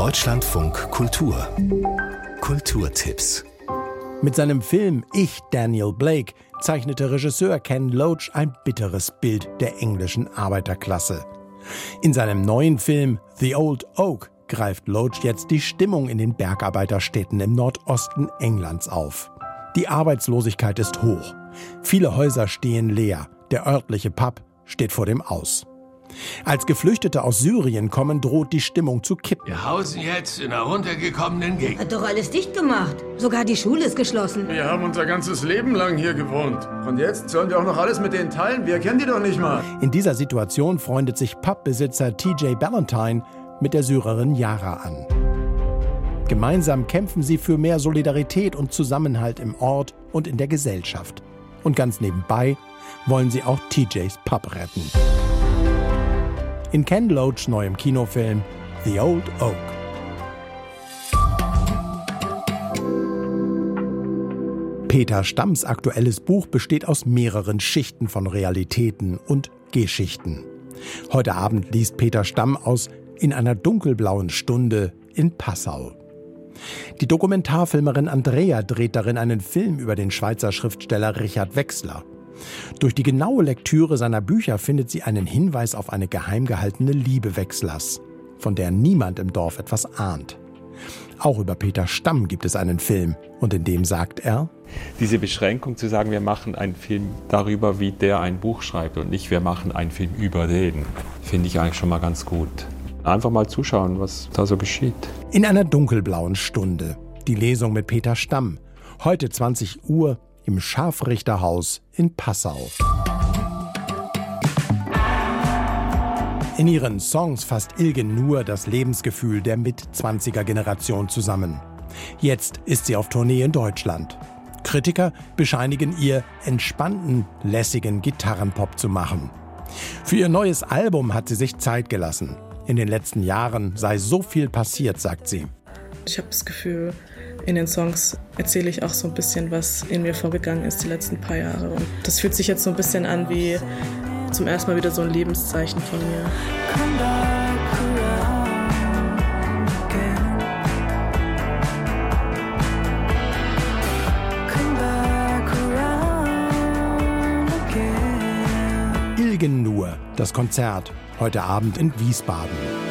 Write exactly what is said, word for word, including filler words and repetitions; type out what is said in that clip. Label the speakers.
Speaker 1: Deutschlandfunk Kultur. Kulturtipps.
Speaker 2: Mit seinem Film Ich, Daniel Blake zeichnete Regisseur Ken Loach ein bitteres Bild der englischen Arbeiterklasse. In seinem neuen Film The Old Oak greift Loach jetzt die Stimmung in den Bergarbeiterstädten im Nordosten Englands auf. Die Arbeitslosigkeit ist hoch. Viele Häuser stehen leer. Der örtliche Pub steht vor dem Aus. Als Geflüchtete aus Syrien kommen, droht die Stimmung zu kippen.
Speaker 3: Wir hausen jetzt in einer runtergekommenen Gegend.
Speaker 4: Hat doch alles dicht gemacht. Sogar die Schule ist geschlossen.
Speaker 5: Wir haben unser ganzes Leben lang hier gewohnt. Und jetzt sollen wir auch noch alles mit denen teilen? Wir kennen die doch nicht mal.
Speaker 2: In dieser Situation freundet sich Pubbesitzer T J Ballantyne mit der Syrerin Yara an. Gemeinsam kämpfen sie für mehr Solidarität und Zusammenhalt im Ort und in der Gesellschaft. Und ganz nebenbei wollen sie auch T Js Pub retten. In Ken Loachs neuem Kinofilm The Old Oak. Peter Stamms aktuelles Buch besteht aus mehreren Schichten von Realitäten und Geschichten. Heute Abend liest Peter Stamm aus In einer dunkelblauen Stunde in Passau. Die Dokumentarfilmerin Andrea dreht darin einen Film über den Schweizer Schriftsteller Richard Wechsler. Durch die genaue Lektüre seiner Bücher findet sie einen Hinweis auf eine geheim gehaltene Liebe Wechslers, von der niemand im Dorf etwas ahnt. Auch über Peter Stamm gibt es einen Film und in dem sagt er:
Speaker 6: Diese Beschränkung zu sagen, wir machen einen Film darüber, wie der ein Buch schreibt und nicht, wir machen einen Film über den, finde ich eigentlich schon mal ganz gut. Einfach mal zuschauen, was da so geschieht.
Speaker 2: In einer dunkelblauen Stunde. Die Lesung mit Peter Stamm. Heute zwanzig Uhr im Scharfrichterhaus in Passau. In ihren Songs fasst Ilge Nur das Lebensgefühl der Mitzwanziger-Generation zusammen. Jetzt ist sie auf Tournee in Deutschland. Kritiker bescheinigen ihr, entspannten, lässigen Gitarrenpop zu machen. Für ihr neues Album hat sie sich Zeit gelassen. In den letzten Jahren sei so viel passiert, sagt sie.
Speaker 7: Ich habe das Gefühl, in den Songs erzähle ich auch so ein bisschen, was in mir vorgegangen ist die letzten paar Jahre. Und das fühlt sich jetzt so ein bisschen an wie zum ersten Mal wieder so ein Lebenszeichen von mir.
Speaker 2: Ilge Nur, das Konzert, heute Abend in Wiesbaden.